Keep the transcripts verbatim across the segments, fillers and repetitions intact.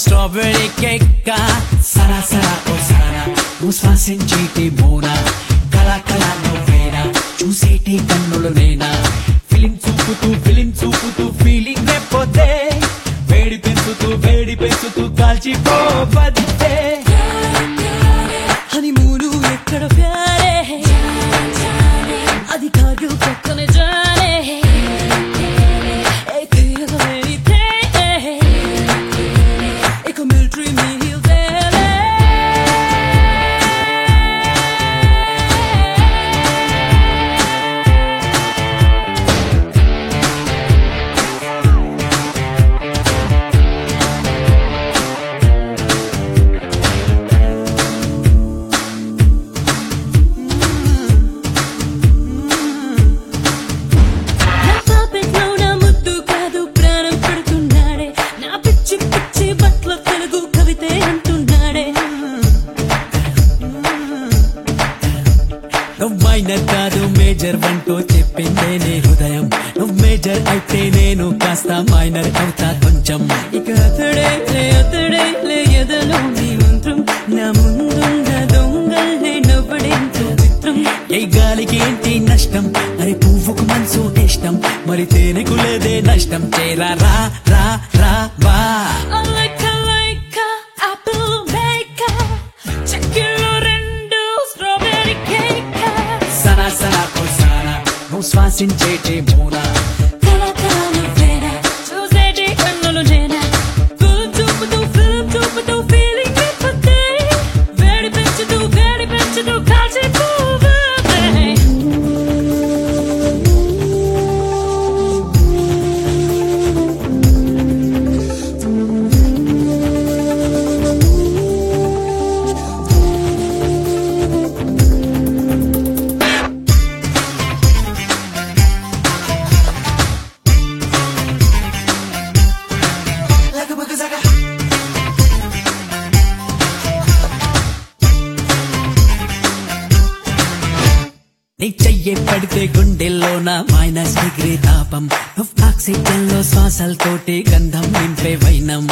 strawberry cake సరా సరా ఓ సరా నువ్వు శ్వాసించేటి మోనా కళా కళా నువ్వేనా చూసేటి కన్నులు నేనా ఫిలిం చూపుతూ ఫిలిం చూపుతూ ఫీలింగ్ లేకపోతే వేడి పెంచుతూ వేడి పెంచుతూ కాల్చిపోవద్దే హనీమూను ఎక్కడ ప్యారే అది కాదు పక్కన జానే నువ్వు మైనర్ కాదు మేజర్ అంటూ చెప్పిందే నీ హృదయం నువ్వు మేజర్ అయితే నేను కాస్త మైనర్ అవుతా కొంచెం ఇక అతడే లే అతడే లే ఎదలో నీ మంత్రం నా ముందున్న దొంగల్ని నవ్వడేంతో చిత్రం ఏ గాలికి ఏంటి నష్టం అరే పువ్వుకు మనసు ఇష్టం మరి తేనెకు లేదే నష్టం చేరా రా రా రా వా సనా సనా ఓ సనా నువ్వు శ్వాసించేటి మోనా కళా కళా నువ్వేనా చూసేటి కన్నులు నేనా ఫిల్మ్ చూపుతూ ఫిల్మ్ చూపుతూ ఫీలింగ్ లేకపోతే వేడి పెంచుతూ వేడి పెంచుతూ కాల్చిపోవద్దే నీ చెయ్యి పడితే గుండెల్లోన మైనస్ డిగ్రీ తాపం నువ్వు ఆక్సిజన్ లో శ్వాసలతోటి గంధం నింపే వైనం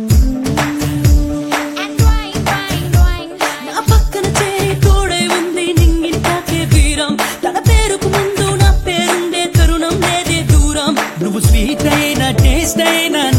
నా పక్కన చేరి తోడై ఉంది నింగిని తాకే వీరం తన పేరుకు ముందు నా పేరుండే తరుణం లేదే దూరం నువ్వు స్వీట్ అయినా టేస్ట్ అయినా